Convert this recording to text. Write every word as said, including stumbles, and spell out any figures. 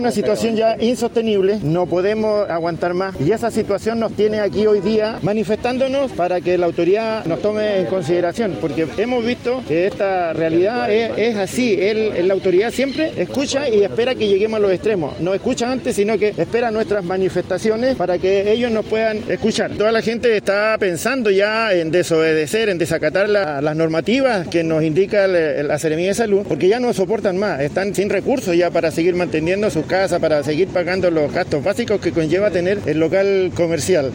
Una situación ya insostenible, no podemos aguantar más y esa situación nos tiene aquí hoy día manifestándonos para que la autoridad nos tome en consideración, porque hemos visto que esta realidad es, es así, el, la autoridad siempre escucha y espera que lleguemos a los extremos, no escucha antes sino que espera nuestras manifestaciones para que ellos nos puedan escuchar. Toda la gente está pensando ya en desobedecer, en desacatar la, las normativas que nos indica la, la Seremía de Salud, porque ya no soportan más, están sin recursos ya para seguir manteniendo sus casas, para seguir pagando los gastos básicos que conlleva tener el local comercial.